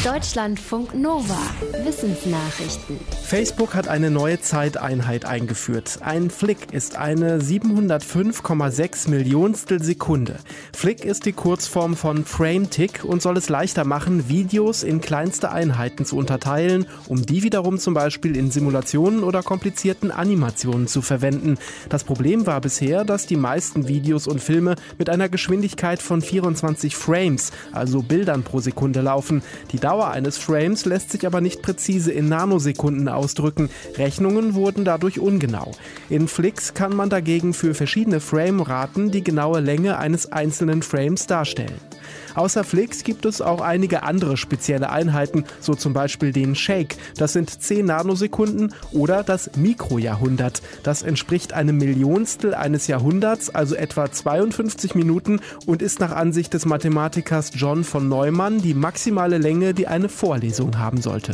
Deutschlandfunk Nova. Wissensnachrichten. Facebook hat eine neue Zeiteinheit eingeführt. Ein Flick ist eine 705,6 Millionstel Sekunde. Flick ist die Kurzform von Frame-Tick und soll es leichter machen, Videos in kleinste Einheiten zu unterteilen, um die wiederum zum Beispiel in Simulationen oder komplizierten Animationen zu verwenden. Das Problem war bisher, dass die meisten Videos und Filme mit einer Geschwindigkeit von 24 Frames, also Bildern pro Sekunde, laufen. Die Dauer eines Frames lässt sich aber nicht präzise in Nanosekunden ausdrücken. Rechnungen wurden dadurch ungenau. In Flicks kann man dagegen für verschiedene Frameraten die genaue Länge eines einzelnen Frames darstellen. Außer Flicks gibt es auch einige andere spezielle Einheiten, so zum Beispiel den Shake. Das sind 10 Nanosekunden, oder das Mikrojahrhundert. Das entspricht einem Millionstel eines Jahrhunderts, also etwa 52 Minuten, und ist nach Ansicht des Mathematikers John von Neumann die maximale Länge, die eine Vorlesung haben sollte.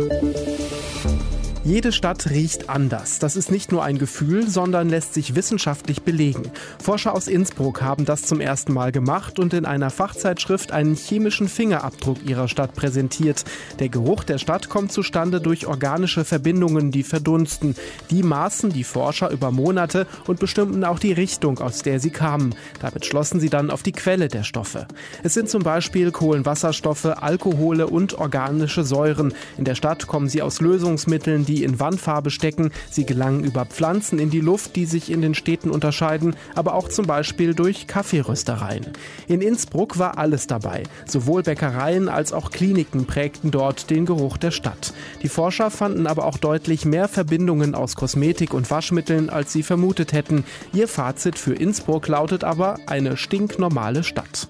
Jede Stadt riecht anders. Das ist nicht nur ein Gefühl, sondern lässt sich wissenschaftlich belegen. Forscher aus Innsbruck haben das zum ersten Mal gemacht und in einer Fachzeitschrift einen chemischen Fingerabdruck ihrer Stadt präsentiert. Der Geruch der Stadt kommt zustande durch organische Verbindungen, die verdunsten. Die maßen die Forscher über Monate und bestimmten auch die Richtung, aus der sie kamen. Damit schlossen sie dann auf die Quelle der Stoffe. Es sind zum Beispiel Kohlenwasserstoffe, Alkohole und organische Säuren. In der Stadt kommen sie aus Lösungsmitteln, die in Wandfarbe stecken. Sie gelangen über Pflanzen in die Luft, die sich in den Städten unterscheiden, aber auch zum Beispiel durch Kaffeeröstereien. In Innsbruck war alles dabei. Sowohl Bäckereien als auch Kliniken prägten dort den Geruch der Stadt. Die Forscher fanden aber auch deutlich mehr Verbindungen aus Kosmetik und Waschmitteln, als sie vermutet hätten. Ihr Fazit für Innsbruck lautet aber: eine stinknormale Stadt.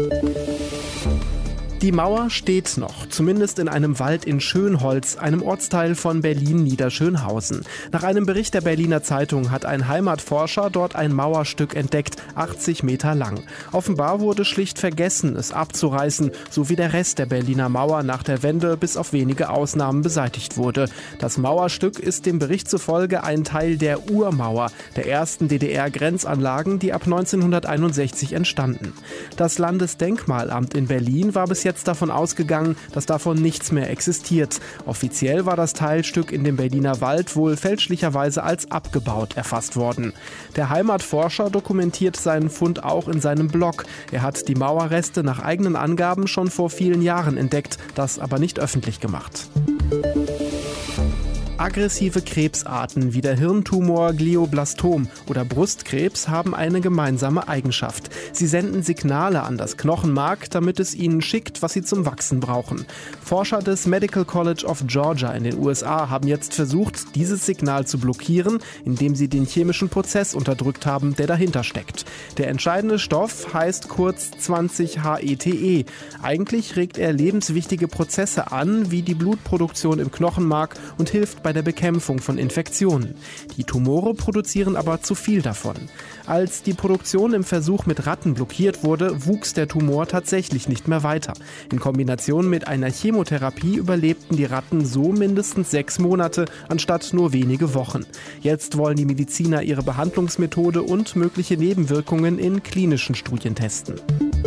Die Mauer steht noch, zumindest in einem Wald in Schönholz, einem Ortsteil von Berlin-Niederschönhausen. Nach einem Bericht der Berliner Zeitung hat ein Heimatforscher dort ein Mauerstück entdeckt, 80 Meter lang. Offenbar wurde schlicht vergessen, es abzureißen, so wie der Rest der Berliner Mauer nach der Wende bis auf wenige Ausnahmen beseitigt wurde. Das Mauerstück ist dem Bericht zufolge ein Teil der Urmauer, der ersten DDR-Grenzanlagen, die ab 1961 entstanden. Das Landesdenkmalamt in Berlin war bis jetzt davon ausgegangen, dass davon nichts mehr existiert. Offiziell war das Teilstück in dem Berliner Wald wohl fälschlicherweise als abgebaut erfasst worden. Der Heimatforscher dokumentiert seinen Fund auch in seinem Blog. Er hat die Mauerreste nach eigenen Angaben schon vor vielen Jahren entdeckt, das aber nicht öffentlich gemacht. Aggressive Krebsarten wie der Hirntumor Glioblastom oder Brustkrebs haben eine gemeinsame Eigenschaft. Sie senden Signale an das Knochenmark, damit es ihnen schickt, was sie zum Wachsen brauchen. Forscher des Medical College of Georgia in den USA haben jetzt versucht, dieses Signal zu blockieren, indem sie den chemischen Prozess unterdrückt haben, der dahinter steckt. Der entscheidende Stoff heißt kurz 20-HETE. Eigentlich regt er lebenswichtige Prozesse an, wie die Blutproduktion im Knochenmark, und hilft bei der Bekämpfung von Infektionen. Die Tumore produzieren aber zu viel davon. Als die Produktion im Versuch mit Ratten blockiert wurde, wuchs der Tumor tatsächlich nicht mehr weiter. In Kombination mit einer Chemotherapie überlebten die Ratten so mindestens 6 Monate, anstatt nur wenige Wochen. Jetzt wollen die Mediziner ihre Behandlungsmethode und mögliche Nebenwirkungen in klinischen Studien testen.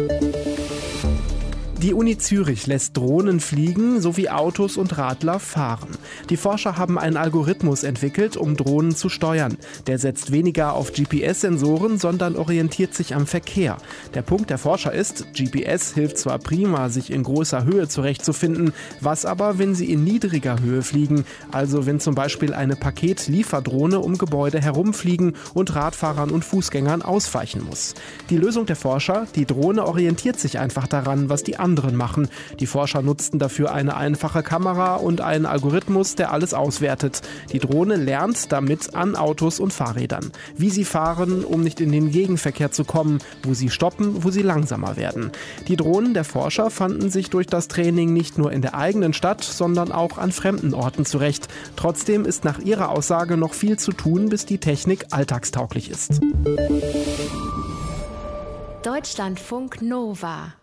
Die Uni Zürich lässt Drohnen fliegen sowie Autos und Radler fahren. Die Forscher haben einen Algorithmus entwickelt, um Drohnen zu steuern. Der setzt weniger auf GPS-Sensoren, sondern orientiert sich am Verkehr. Der Punkt der Forscher ist, GPS hilft zwar prima, sich in großer Höhe zurechtzufinden, was aber, wenn sie in niedriger Höhe fliegen, also wenn zum Beispiel eine Paketlieferdrohne um Gebäude herumfliegen und Radfahrern und Fußgängern ausweichen muss. Die Lösung der Forscher: die Drohne orientiert sich einfach daran, was die anderen machen. Die Forscher nutzten dafür eine einfache Kamera und einen Algorithmus, der alles auswertet. Die Drohne lernt damit an Autos und Fahrrädern, wie sie fahren, um nicht in den Gegenverkehr zu kommen, wo sie stoppen, wo sie langsamer werden. Die Drohnen der Forscher fanden sich durch das Training nicht nur in der eigenen Stadt, sondern auch an fremden Orten zurecht. Trotzdem ist nach ihrer Aussage noch viel zu tun, bis die Technik alltagstauglich ist. Deutschlandfunk Nova.